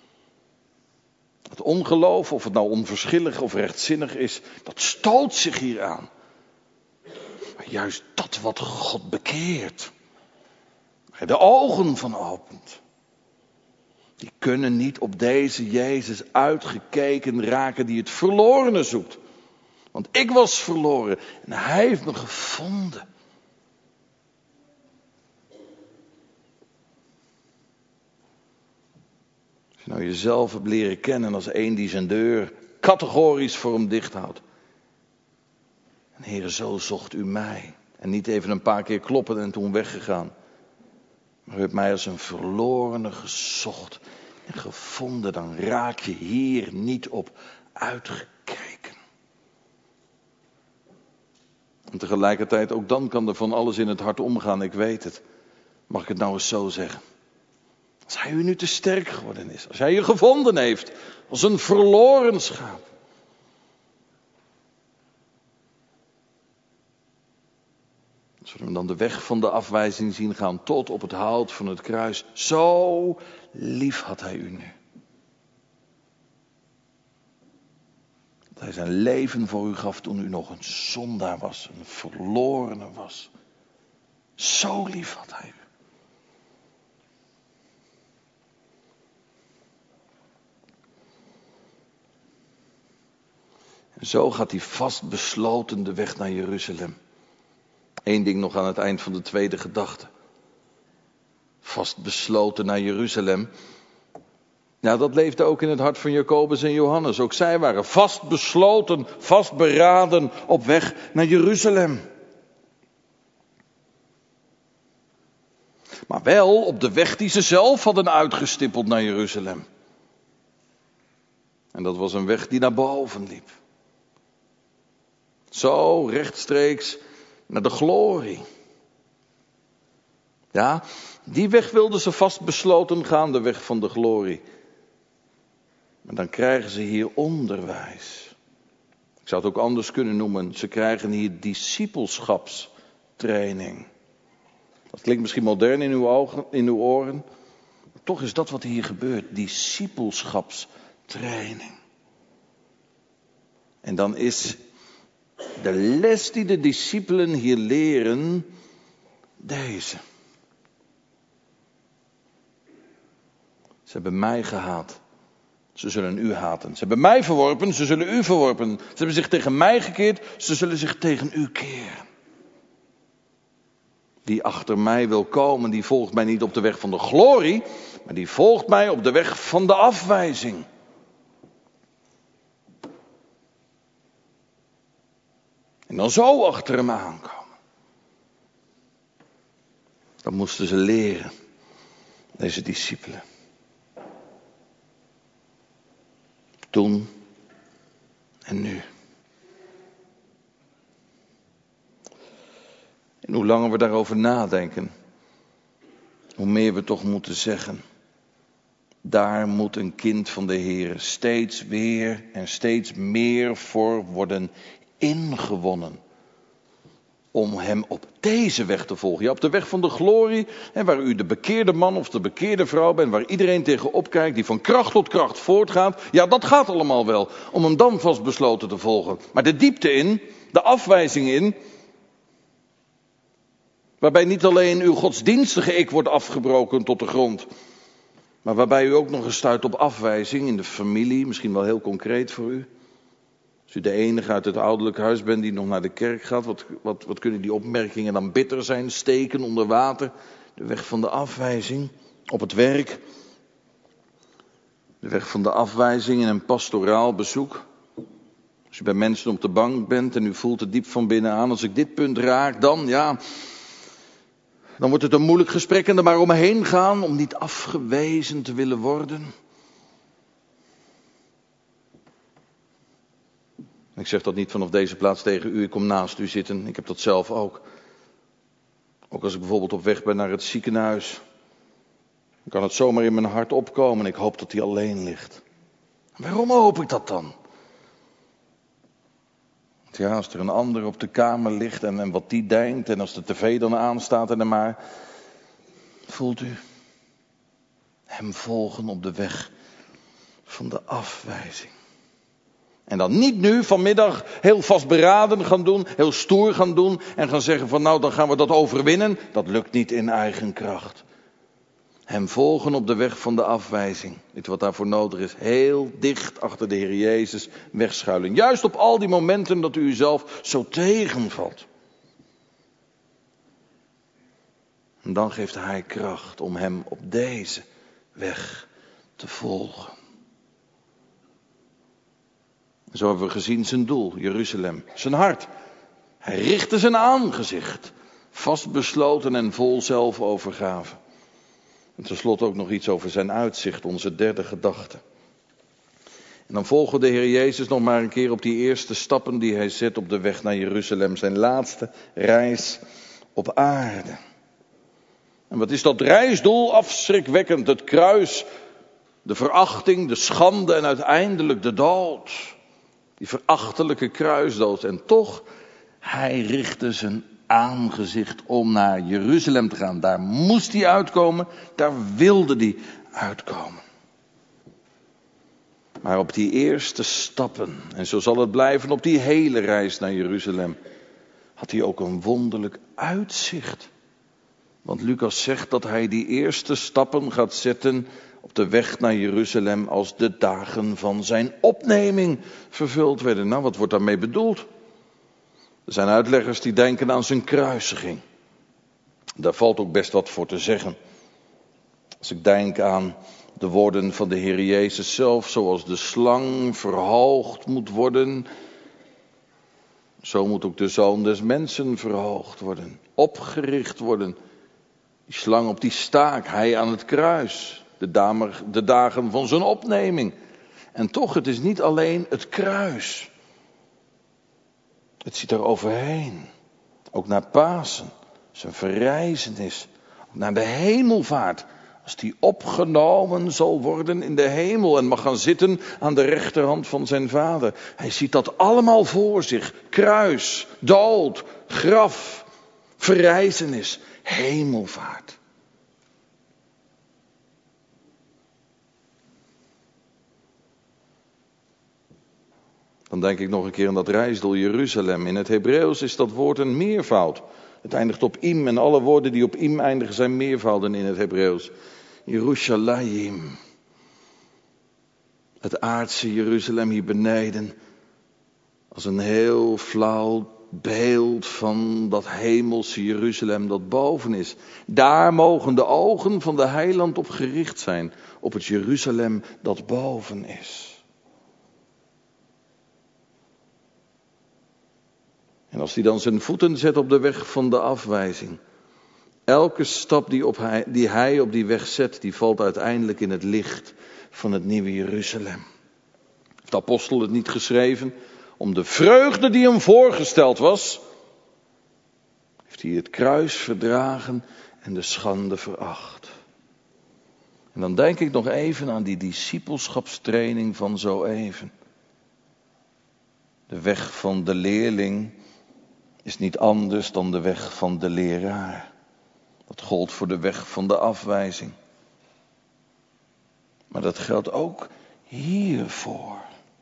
Het ongeloof, of het nou onverschillig of rechtzinnig is, dat stoot zich hier aan. Maar juist dat wat God bekeert, de ogen van opent, die kunnen niet op deze Jezus uitgekeken raken die het verlorene zoekt. Want ik was verloren en hij heeft me gevonden. Als je nou jezelf hebt leren kennen als een die zijn deur categorisch voor hem dicht houdt. En Heere, zo zocht u mij. En niet even een paar keer kloppen en toen weggegaan. Maar u hebt mij als een verlorene gezocht en gevonden. Dan raak je hier niet op uitgekeken. En tegelijkertijd, ook dan kan er van alles in het hart omgaan, ik weet het. Mag ik het nou eens zo zeggen? Als hij u nu te sterk geworden is, als hij je gevonden heeft, als een verloren schaap. Als we hem dan de weg van de afwijzing zien gaan tot op het hout van het kruis. Zo lief had hij u nu. Dat hij zijn leven voor u gaf toen u nog een zondaar was, een verlorene was. Zo lief had hij u. En zo gaat hij vastbesloten de weg naar Jeruzalem. Eén ding nog aan het eind van de tweede gedachte. Vastbesloten naar Jeruzalem. Nou, dat leefde ook in het hart van Jacobus en Johannes. Ook zij waren vastbesloten, vastberaden op weg naar Jeruzalem. Maar wel op de weg die ze zelf hadden uitgestippeld naar Jeruzalem. En dat was een weg die naar boven liep. Zo rechtstreeks naar de glorie. Ja, die weg wilden ze vastbesloten gaan, de weg van de glorie. Maar dan krijgen ze hier onderwijs. Ik zou het ook anders kunnen noemen. Ze krijgen hier discipelschapstraining. Dat klinkt misschien modern in uw ogen, in uw oren. Maar toch is dat wat hier gebeurt. Discipelschapstraining. En dan is de les die de discipelen hier leren deze. Ze hebben mij gehaat. Ze zullen u haten. Ze hebben mij verworpen. Ze zullen u verworpen. Ze hebben zich tegen mij gekeerd. Ze zullen zich tegen u keren. Die achter mij wil komen, die volgt mij niet op de weg van de glorie, maar die volgt mij op de weg van de afwijzing. En dan zo achter hem aankomen. Dat moesten ze leren, deze discipelen. Toen en nu. En hoe langer we daarover nadenken, hoe meer we toch moeten zeggen. Daar moet een kind van de Heer steeds weer en steeds meer voor worden ingewonnen. om hem op deze weg te volgen. Ja, op de weg van de glorie, hè, waar u de bekeerde man of de bekeerde vrouw bent, waar iedereen tegenop kijkt, die van kracht tot kracht voortgaat. Ja, dat gaat allemaal wel, om hem dan vastbesloten te volgen. Maar de diepte in, de afwijzing in, waarbij niet alleen uw godsdienstige ik wordt afgebroken tot de grond, maar waarbij u ook nog eens stuit op afwijzing in de familie, misschien wel heel concreet voor u. Als u de enige uit het ouderlijk huis bent die nog naar de kerk gaat, wat, wat, wat kunnen die opmerkingen dan bitter zijn? Steken onder water, de weg van de afwijzing op het werk. De weg van de afwijzing in een pastoraal bezoek. Als u bij mensen op de bank bent en u voelt het diep van binnen aan, als ik dit punt raak, dan ja, dan wordt het een moeilijk gesprek en er maar omheen gaan om niet afgewezen te willen worden. Ik zeg dat niet vanaf deze plaats tegen u, ik kom naast u zitten, ik heb dat zelf ook. Ook als ik bijvoorbeeld op weg ben naar het ziekenhuis, dan kan het zomaar in mijn hart opkomen en ik hoop dat hij alleen ligt. Waarom hoop ik dat dan? Want ja, als er een ander op de kamer ligt en, en wat die denkt en als de tv dan aanstaat en dan maar, voelt u hem volgen op de weg van de afwijzing. En dan niet nu vanmiddag heel vastberaden gaan doen, heel stoer gaan doen en gaan zeggen van nou dan gaan we dat overwinnen. Dat lukt niet in eigen kracht. Hem volgen op de weg van de afwijzing. Weet je wat daarvoor nodig is? Heel dicht achter de Heer Jezus wegschuilen. Juist op al die momenten dat u uzelf zo tegenvalt. En dan geeft hij kracht om hem op deze weg te volgen. Zo hebben we gezien zijn doel, Jeruzalem, zijn hart. Hij richtte zijn aangezicht, vastbesloten en vol zelfovergave. En tenslotte ook nog iets over zijn uitzicht, onze derde gedachte. En dan volgen de Heer Jezus nog maar een keer op die eerste stappen die hij zet op de weg naar Jeruzalem. Zijn laatste reis op aarde. En wat is dat reisdoel? Afschrikwekkend, het kruis, de verachting, de schande en uiteindelijk de dood. Die verachtelijke kruisdood. En toch, hij richtte zijn aangezicht om naar Jeruzalem te gaan. Daar moest hij uitkomen, daar wilde hij uitkomen. Maar op die eerste stappen, en zo zal het blijven op die hele reis naar Jeruzalem, had hij ook een wonderlijk uitzicht. Want Lucas zegt dat hij die eerste stappen gaat zetten op de weg naar Jeruzalem als de dagen van zijn opneming vervuld werden. Nou, wat wordt daarmee bedoeld? Er zijn uitleggers die denken aan zijn kruisiging. Daar valt ook best wat voor te zeggen. Als ik denk aan de woorden van de Heer Jezus zelf, zoals de slang verhoogd moet worden, zo moet ook de Zoon des Mensen verhoogd worden, opgericht worden. Die slang op die staak, hij aan het kruis, de, damer, de dagen van zijn opneming. En toch, het is niet alleen het kruis. Het zit er overheen. Ook naar Pasen, zijn verrijzenis, ook naar de hemelvaart. Als die opgenomen zal worden in de hemel en mag gaan zitten aan de rechterhand van zijn vader. Hij ziet dat allemaal voor zich. Kruis, dood, graf, verrijzenis, hemelvaart. Dan denk ik nog een keer aan dat reisdoel Jeruzalem. In het Hebreeuws is dat woord een meervoud. Het eindigt op im en alle woorden die op im eindigen zijn meervouden in het Hebreeuws. Yerushalayim. Het aardse Jeruzalem hier beneden. Als een heel flauw beeld van dat hemelse Jeruzalem dat boven is. Daar mogen de ogen van de heiland op gericht zijn. Op het Jeruzalem dat boven is. En als hij dan zijn voeten zet op de weg van de afwijzing. Elke stap die, op hij, die hij op die weg zet, die valt uiteindelijk in het licht van het nieuwe Jeruzalem. Heeft de apostel het niet geschreven? Om de vreugde die hem voorgesteld was, heeft hij het kruis verdragen en de schande veracht. En dan denk ik nog even aan die discipelschapstraining van zo even. De weg van de leerling is niet anders dan de weg van de leraar. Dat gold voor de weg van de afwijzing. Maar dat geldt ook hiervoor.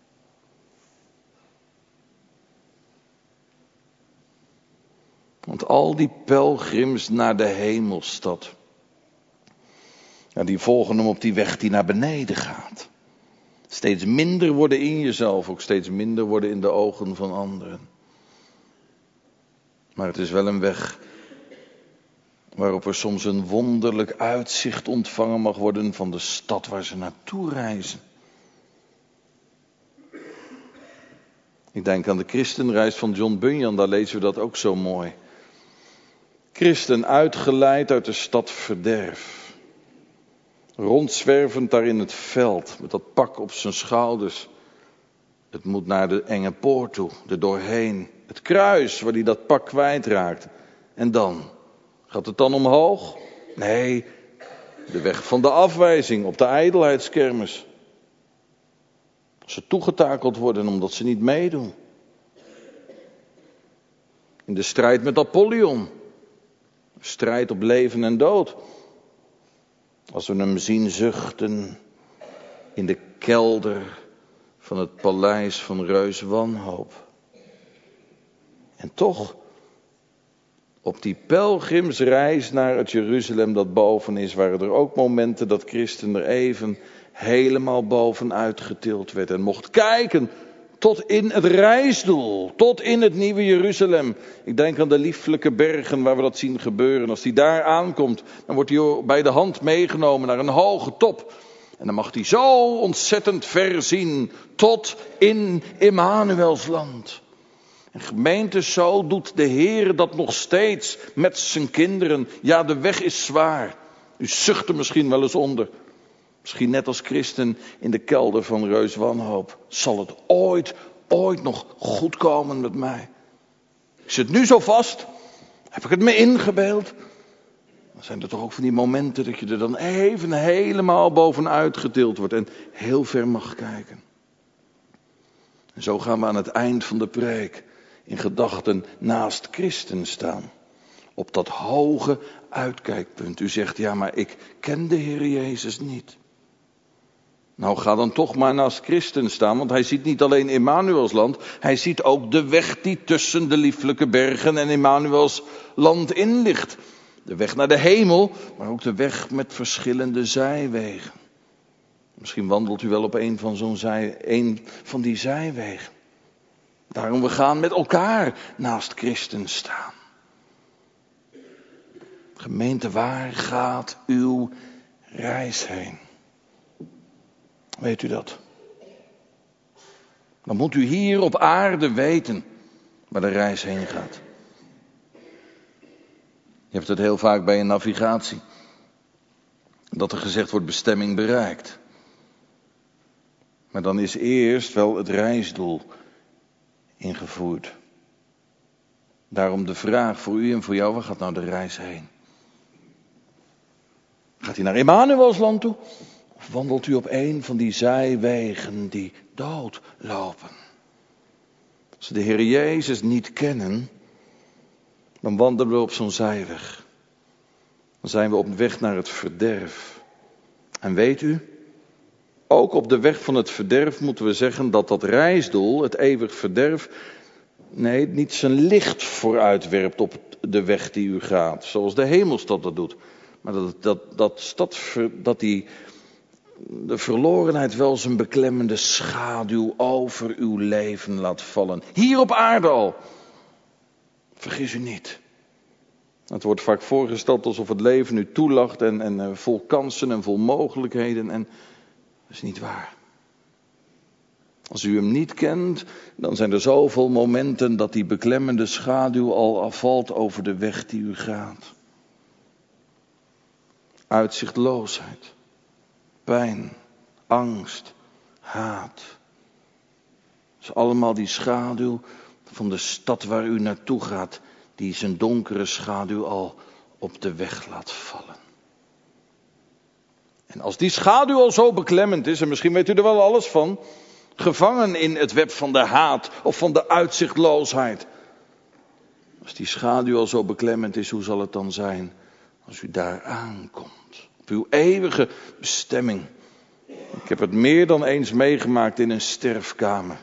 Want al die pelgrims naar de hemelstad, ja, die volgen hem op die weg die naar beneden gaat. Steeds minder worden in jezelf, ook steeds minder worden in de ogen van anderen. Maar het is wel een weg waarop er soms een wonderlijk uitzicht ontvangen mag worden van de stad waar ze naartoe reizen. Ik denk aan de christenreis van John Bunyan, daar lezen we dat ook zo mooi. Christen uitgeleid uit de stad verderf. Rondzwervend daar in het veld, met dat pak op zijn schouders. Het moet naar de enge poort toe, er doorheen. Het kruis waar hij dat pak kwijtraakt. En dan? Gaat het dan omhoog? Nee, de weg van de afwijzing op de ijdelheidskermis. Als ze toegetakeld worden omdat ze niet meedoen. In de strijd met Apollyon. Strijd op leven en dood. Als we hem zien zuchten in de kelder van het paleis van reus wanhoop. En toch, op die pelgrimsreis naar het Jeruzalem dat boven is, waren er ook momenten dat Christen er even helemaal bovenuit getild werd. En mocht kijken tot in het reisdoel, tot in het nieuwe Jeruzalem. Ik denk aan de lieflijke bergen waar we dat zien gebeuren. Als hij daar aankomt, dan wordt hij bij de hand meegenomen naar een hoge top. En dan mag hij zo ontzettend ver zien tot in Immanuels land. En gemeente, zo doet de Heer dat nog steeds met zijn kinderen. Ja, de weg is zwaar. U zucht er misschien wel eens onder. Misschien net als christen in de kelder van reus wanhoop. Zal het ooit, ooit nog goed komen met mij? Ik zit nu zo vast. Heb ik het me ingebeeld? Dan zijn er toch ook van die momenten dat je er dan even helemaal bovenuit getild wordt. En heel ver mag kijken. En zo gaan we aan het eind van de preek in gedachten naast Christen staan. Op dat hoge uitkijkpunt. U zegt, ja, maar ik ken de Heer Jezus niet. Nou, ga dan toch maar naast Christen staan, want hij ziet niet alleen Immanuels land, hij ziet ook de weg die tussen de lieflijke bergen en Immanuels land in ligt. De weg naar de hemel, maar ook de weg met verschillende zijwegen. Misschien wandelt u wel op een van, zo'n zij, een van die zijwegen. Daarom we gaan met elkaar naast Christen staan. Gemeente, waar gaat uw reis heen? Weet u dat? Dan moet u hier op aarde weten waar de reis heen gaat. Je hebt het heel vaak bij een navigatie. Dat er gezegd wordt bestemming bereikt. Maar dan is eerst wel het reisdoel ingevoerd. Daarom de vraag voor u en voor jou, waar gaat nou de reis heen? Gaat hij naar Immanuels land toe? Of wandelt u op een van die zijwegen die dood lopen? Als we de Heer Jezus niet kennen, dan wandelen we op zo'n zijweg. Dan zijn we op weg naar het verderf. En weet u, ook op de weg van het verderf moeten we zeggen dat dat reisdoel, het eeuwig verderf, nee, niet zijn licht vooruitwerpt op de weg die u gaat. Zoals de hemelstad dat doet. Maar dat, dat, dat, stad, dat die, de verlorenheid wel zijn beklemmende schaduw over uw leven laat vallen. Hier op aarde al. Vergis u niet. Het wordt vaak voorgesteld alsof het leven u toelacht en, en vol kansen en vol mogelijkheden. En dat is niet waar. Als u hem niet kent, dan zijn er zoveel momenten dat die beklemmende schaduw al afvalt over de weg die u gaat. Uitzichtloosheid, pijn, angst, haat. Dat is allemaal die schaduw van de stad waar u naartoe gaat, die zijn donkere schaduw al op de weg laat vallen. En als die schaduw al zo beklemmend is, en misschien weet u er wel alles van, gevangen in het web van de haat of van de uitzichtloosheid, Als die schaduw al zo beklemmend is, hoe zal het dan zijn als u daar aankomt? Op uw eeuwige bestemming. Ik heb het meer dan eens meegemaakt in een sterfkamer.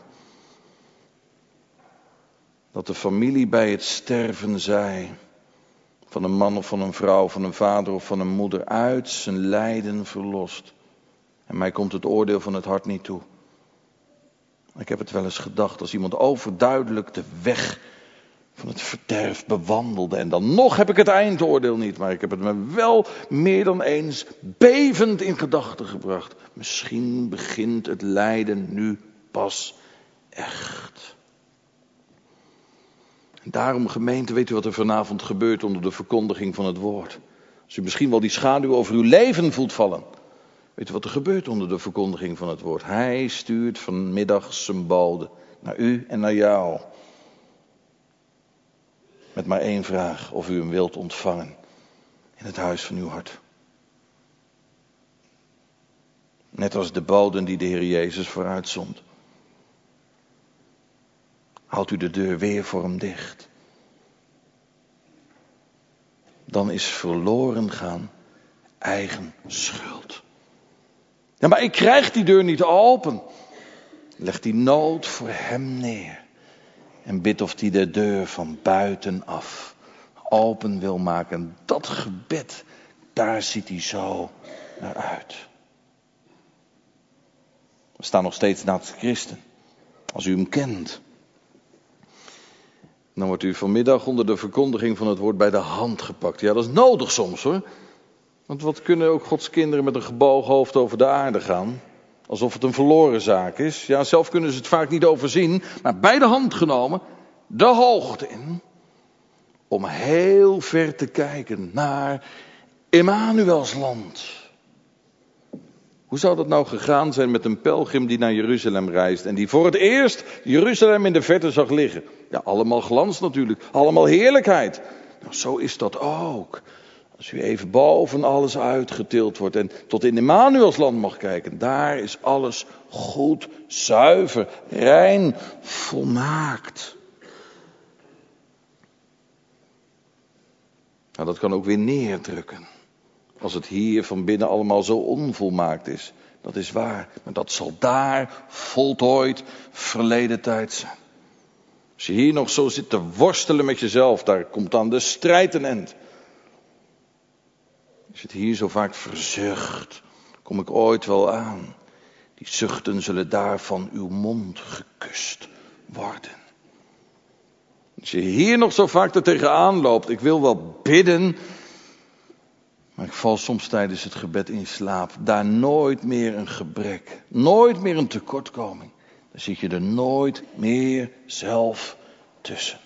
Dat de familie bij het sterven zei, van een man of van een vrouw, van een vader of van een moeder, uit zijn lijden verlost. En mij komt het oordeel van het hart niet toe. Ik heb het wel eens gedacht, als iemand overduidelijk de weg van het verderf bewandelde. En dan nog heb ik het eindoordeel niet, maar ik heb het me wel meer dan eens bevend in gedachten gebracht. Misschien begint het lijden nu pas echt. En daarom, gemeente, weet u wat er vanavond gebeurt onder de verkondiging van het woord? Als u misschien wel die schaduw over uw leven voelt vallen. Weet u wat er gebeurt onder de verkondiging van het woord? Hij stuurt vanmiddag zijn bode naar u en naar jou. Met maar één vraag, of u hem wilt ontvangen in het huis van uw hart. Net als de boden die de Heer Jezus vooruitzond. Houdt u de deur weer voor hem dicht. Dan is verloren gaan eigen schuld. Ja, maar ik krijg die deur niet open. Leg die nood voor hem neer. En bid of hij de deur van buitenaf open wil maken. Dat gebed, daar ziet hij zo naar uit. We staan nog steeds naast Christen. Als u hem kent. Dan wordt u vanmiddag onder de verkondiging van het woord bij de hand gepakt. Ja, dat is nodig soms hoor. Want wat kunnen ook Gods kinderen met een gebogen hoofd over de aarde gaan? Alsof het een verloren zaak is. Ja, zelf kunnen ze het vaak niet overzien. Maar bij de hand genomen, de hoogte in. Om heel ver te kijken naar Immanuels land. Hoe zou dat nou gegaan zijn met een pelgrim die naar Jeruzalem reist. En die voor het eerst Jeruzalem in de verte zag liggen. Ja, allemaal glans natuurlijk. Allemaal heerlijkheid. Nou, zo is dat ook. Als u even boven alles uitgetild wordt en tot in Immanuels land mag kijken. Daar is alles goed, zuiver, rein, volmaakt. Nou, dat kan ook weer neerdrukken. Als het hier van binnen allemaal zo onvolmaakt is. Dat is waar. Maar dat zal daar voltooid verleden tijd zijn. Als je hier nog zo zit te worstelen met jezelf. Daar komt dan de strijd een eind. Als je het hier zo vaak verzucht. Kom ik ooit wel aan. Die zuchten zullen daar van uw mond gekust worden. Als je hier nog zo vaak er tegenaan loopt. Ik wil wel bidden. Maar ik val soms tijdens het gebed in slaap. Daar nooit meer een gebrek. Nooit meer een tekortkoming. Dan zit je er nooit meer zelf tussen.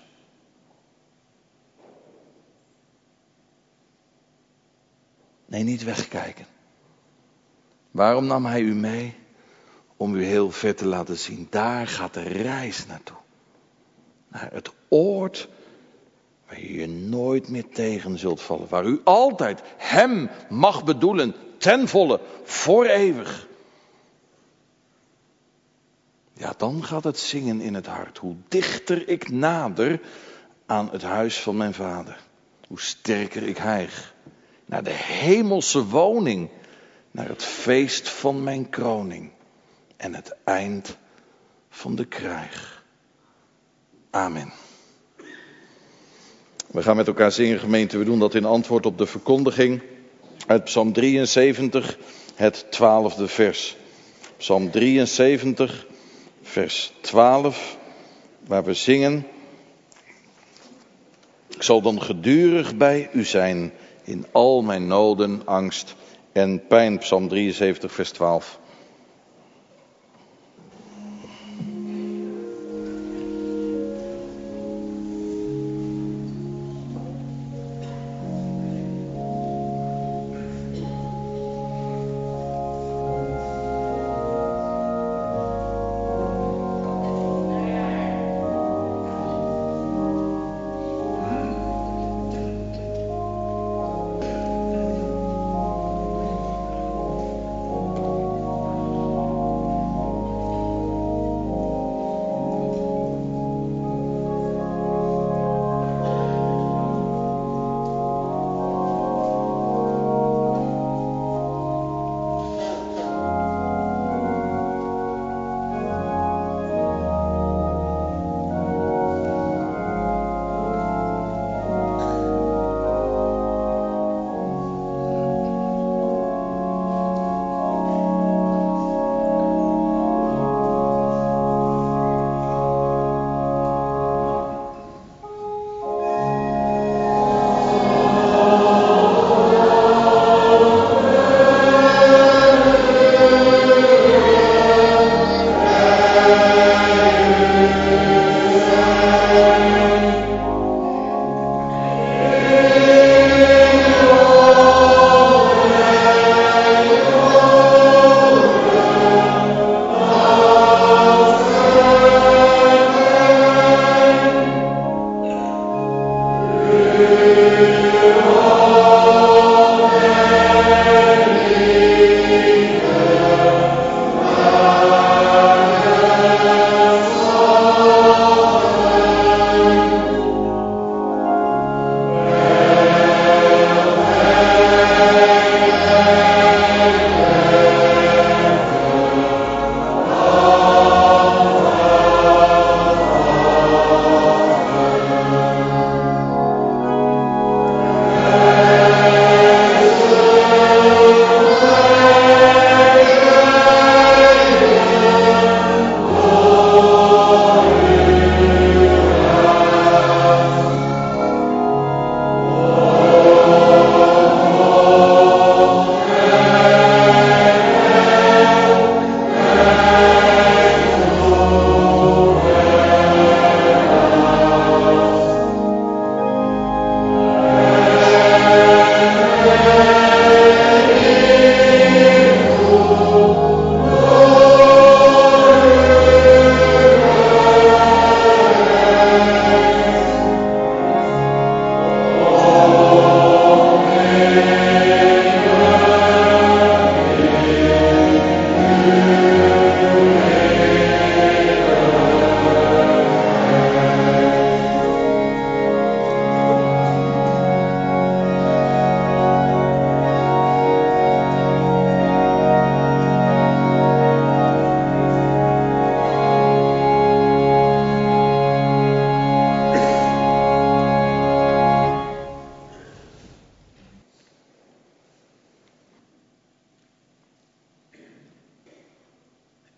Nee, niet wegkijken. Waarom nam hij u mee? Om u heel ver te laten zien. Daar gaat de reis naartoe. Naar het oord waar je je nooit meer tegen zult vallen. Waar u altijd hem mag bedoelen. Ten volle. Voor eeuwig. Ja, dan gaat het zingen in het hart. Hoe dichter ik nader aan het huis van mijn vader. Hoe sterker ik hijg. Naar de hemelse woning. Naar het feest van mijn kroning. En het eind van de krijg. Amen. We gaan met elkaar zingen, gemeente. We doen dat in antwoord op de verkondiging uit Psalm drieënzeventig, het twaalfde vers. Psalm drieënzeventig, vers twaalf, waar we zingen. Ik zal dan gedurig bij u zijn in al mijn noden, angst en pijn. Psalm drieënzeventig, vers twaalf.